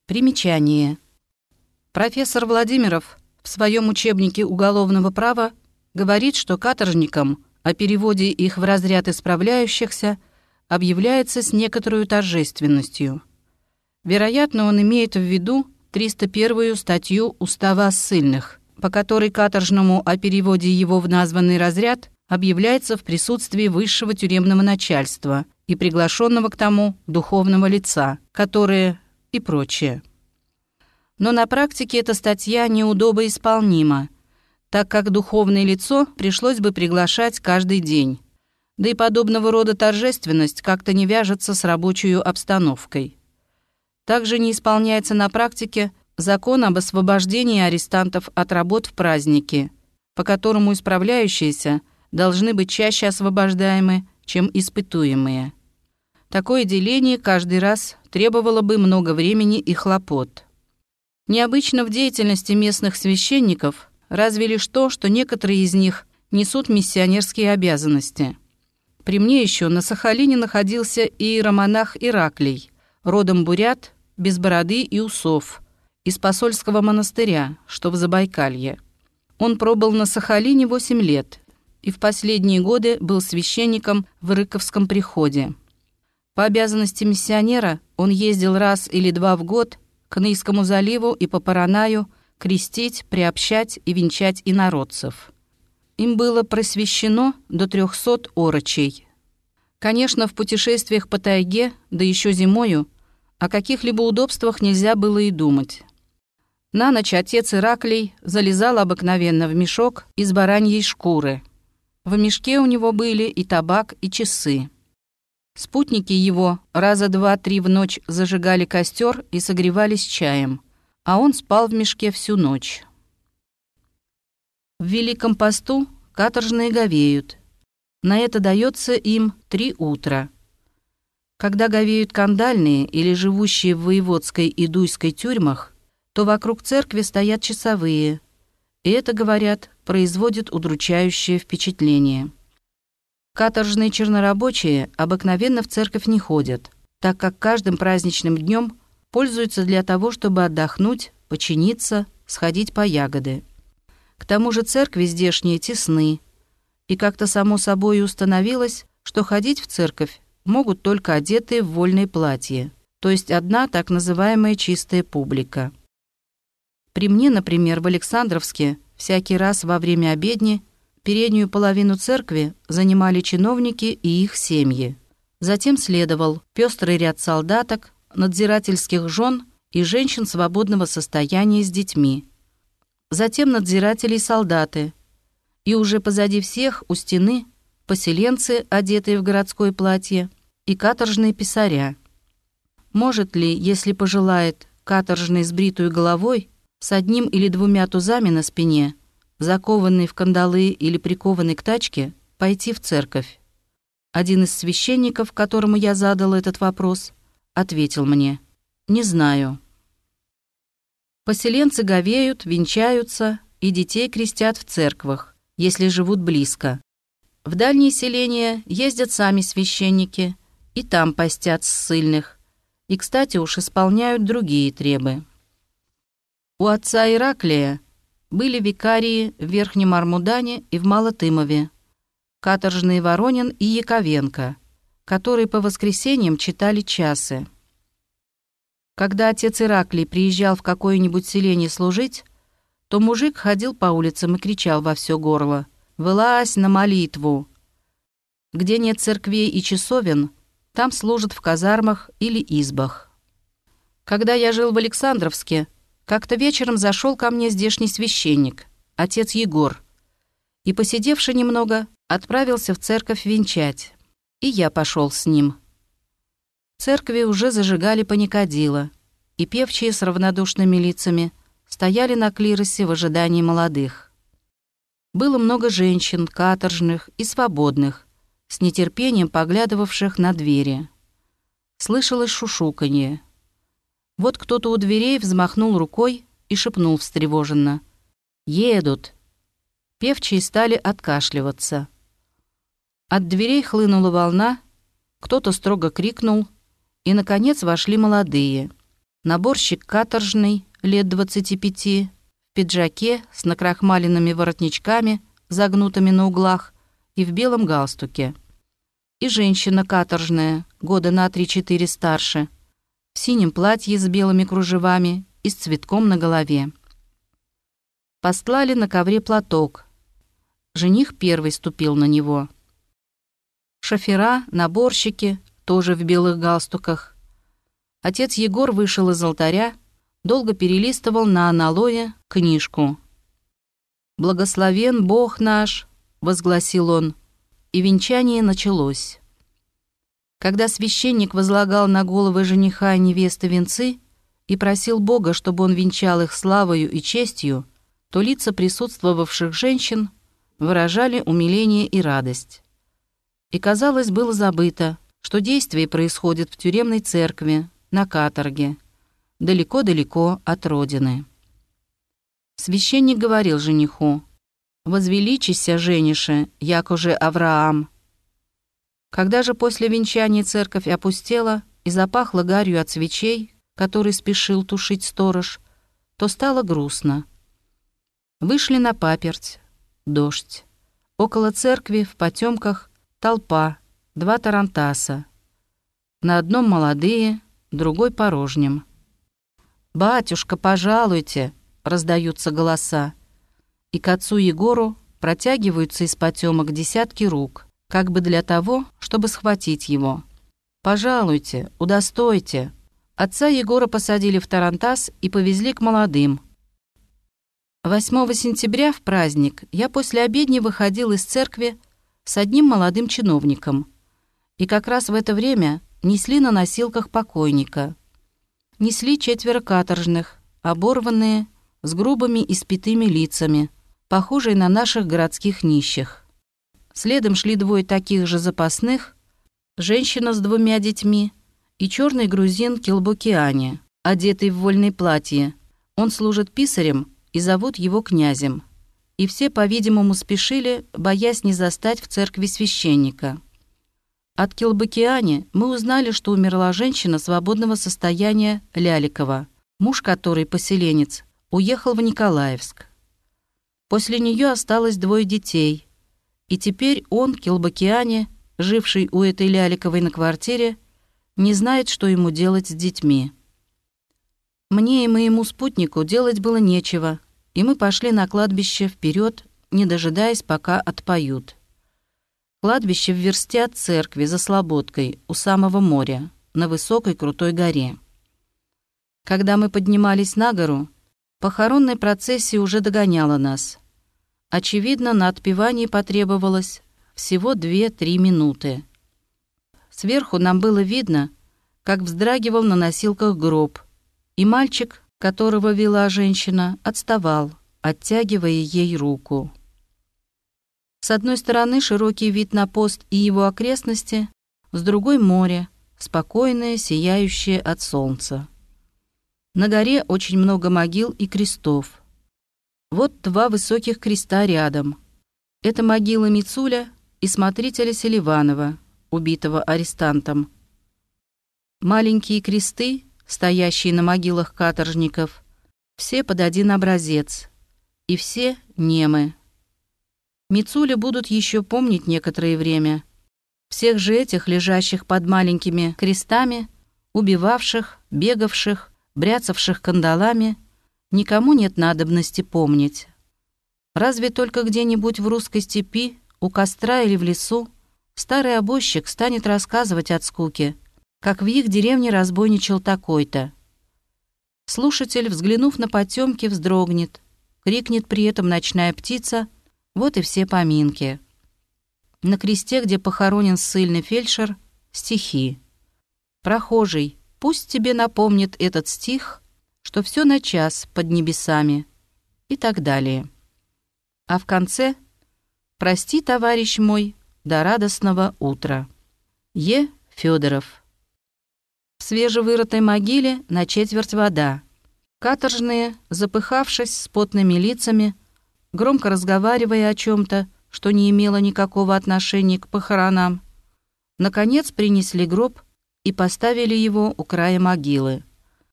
Примечание. Профессор Владимиров в своем учебнике уголовного права говорит, что каторжникам о переводе их в разряд исправляющихся объявляется с некоторой торжественностью. Вероятно, он имеет в виду 301-ю статью Устава о ссыльных, по которой каторжному о переводе его в названный разряд объявляется в присутствии высшего тюремного начальства и приглашенного к тому духовного лица, которое и прочее. Но на практике эта статья неудобоисполнима, так как духовное лицо пришлось бы приглашать каждый день, да и подобного рода торжественность как-то не вяжется с рабочей обстановкой. Также не исполняется на практике закон об освобождении арестантов от работ в праздники, по которому исправляющиеся должны быть чаще освобождаемы, чем испытуемые. Такое деление каждый раз требовало бы много времени и хлопот. Необычно в деятельности местных священников разве лишь то, что некоторые из них несут миссионерские обязанности. При мне еще на Сахалине находился иеромонах Ираклий, родом бурят, без бороды и усов, из посольского монастыря, что в Забайкалье. Он пробыл на Сахалине 8 лет и в последние годы был священником в Рыковском приходе. По обязанности миссионера он ездил раз или два в год к Нейскому заливу и по Паранаю крестить, приобщать и венчать инородцев. Им было просвещено до 300 орочей. Конечно, в путешествиях по тайге, да еще зимою, о каких-либо удобствах нельзя было и думать. На ночь отец Ираклий залезал обыкновенно в мешок из бараньей шкуры. В мешке у него были и табак, и часы. Спутники его раза 2-3 в ночь зажигали костер и согревались чаем, а он спал в мешке всю ночь. В Великом посту каторжные говеют. На это дается им 3 утра. Когда говеют кандальные или живущие в воеводской и дуйской тюрьмах, то вокруг церкви стоят часовые, и это, говорят, производит удручающее впечатление. Каторжные чернорабочие обыкновенно в церковь не ходят, так как каждым праздничным днем пользуются для того, чтобы отдохнуть, починиться, сходить по ягоды. К тому же церкви здешние тесны, и как-то само собой установилось, что ходить в церковь могут только одетые в вольные платья, то есть одна так называемая чистая публика. При мне, например, в Александровске всякий раз во время обедни переднюю половину церкви занимали чиновники и их семьи. Затем следовал пестрый ряд солдаток, надзирательских жен и женщин свободного состояния с детьми. Затем надзиратели и солдаты. И уже позади всех у стены поселенцы, одетые в городское платье, и каторжные писаря. Может ли, если пожелает, каторжный с бритой головой, с 1 или 2 тузами на спине, закованный в кандалы или прикованный к тачке, пойти в церковь? Один из священников, которому я задал этот вопрос, ответил мне: «Не знаю». Поселенцы говеют, венчаются и детей крестят в церквах, если живут близко. В дальние селения ездят сами священники, и там постят ссыльных, и, кстати, уж исполняют другие требы. У отца Ираклия были викарии в Верхнем Армудане и в Малотымове, каторжные Воронин и Яковенко, которые по воскресеньям читали часы. Когда отец Ираклий приезжал в какое-нибудь селение служить, то мужик ходил по улицам и кричал во все горло: «Вылазь на молитву!». Где нет церквей и часовен, там служат в казармах или избах. Когда я жил в Александровске, как-то вечером зашел ко мне здешний священник, отец Егор, и, посидевши немного, отправился в церковь венчать. И я пошел с ним. В церкви уже зажигали паникадило, и певчие с равнодушными лицами стояли на клиросе в ожидании молодых. Было много женщин, каторжных и свободных, с нетерпением поглядывавших на двери. Слышалось шушуканье. Вот кто-то у дверей взмахнул рукой и шепнул встревоженно: «Едут!». Певчие стали откашливаться. От дверей хлынула волна, кто-то строго крикнул, и, наконец, вошли молодые. Наборщик каторжный, лет 25, в пиджаке с накрахмаленными воротничками, загнутыми на углах, и в белом галстуке. И женщина каторжная, года на 3-4 старше, в синем платье с белыми кружевами и с цветком на голове. Постлали на ковре платок. Жених первый ступил на него. Шофера, наборщики, тоже в белых галстуках. Отец Егор вышел из алтаря, долго перелистывал на аналое книжку. «Благословен Бог наш», — возгласил он, и венчание началось. Когда священник возлагал на головы жениха и невесты венцы и просил Бога, чтобы он венчал их славою и честью, то лица присутствовавших женщин выражали умиление и радость. И, казалось, было забыто, что действие происходит в тюремной церкви, на каторге, далеко-далеко от родины. Священник говорил жениху: «Возвеличися, женише, яко же Авраам». Когда же после венчания церковь опустела и запахла гарью от свечей, который спешил тушить сторож, то стало грустно. Вышли на паперть. Дождь. Около церкви, в потемках, толпа, 2 тарантаса. На одном молодые, другой порожнем. «Батюшка, пожалуйте!» — раздаются голоса. И к отцу Егору протягиваются из потемок десятки рук, как бы для того, чтобы схватить его. «Пожалуйте, удостойте!» Отца Егора посадили в тарантас и повезли к молодым. 8 сентября в праздник я после обедни выходил из церкви с одним молодым чиновником. И как раз в это время несли на носилках покойника. Несли 4 каторжных, оборванные, с грубыми испитыми лицами, похожие на наших городских нищих. Следом шли 2 таких же запасных, женщина с 2 детьми и черный грузин Келбокиане, одетый в вольное платье. Он служит писарем, и зовут его князем. И все, по-видимому, спешили, боясь не застать в церкви священника. От Келбокиане мы узнали, что умерла женщина свободного состояния Ляликова, муж которой, поселенец, уехал в Николаевск. После нее осталось 2 детей, и теперь он, Келбокиане, живший у этой Ляликовой на квартире, не знает, что ему делать с детьми. Мне и моему спутнику делать было нечего, и мы пошли на кладбище вперед, не дожидаясь, пока отпоют. Кладбище в версте от церкви за Слободкой, у самого моря, на высокой крутой горе. Когда мы поднимались на гору, похоронная процессия уже догоняла нас. Очевидно, на отпевании потребовалось всего 2-3 минуты. Сверху нам было видно, как вздрагивал на носилках гроб, и мальчик, которого вела женщина, отставал, оттягивая ей руку. С одной стороны широкий вид на пост и его окрестности, с другой — море, спокойное, сияющее от солнца. На горе очень много могил и крестов. Вот 2 высоких креста рядом. Это могила Мицуля и смотрителя Селиванова, убитого арестантом. Маленькие кресты, стоящие на могилах каторжников, все под один образец, и все немы. Мицуля будут еще помнить некоторое время. Всех же этих, лежащих под маленькими крестами, убивавших, бегавших, бряцавших кандалами, никому нет надобности помнить. Разве только где-нибудь в русской степи, у костра или в лесу, старый обозчик станет рассказывать от скуки, как в их деревне разбойничал такой-то. Слушатель, взглянув на потемки, вздрогнет, крикнет при этом ночная птица, вот и все поминки. На кресте, где похоронен ссыльный фельдшер, стихи. «Прохожий, пусть тебе напомнит этот стих, что все на час под небесами», и так далее. А в конце «Прости, товарищ мой, до радостного утра». Е. Федоров. В свежевырытой могиле на четверть вода. Каторжные, запыхавшись с потными лицами, громко разговаривая о чем-то, что не имело никакого отношения к похоронам, наконец принесли гроб и поставили его у края могилы.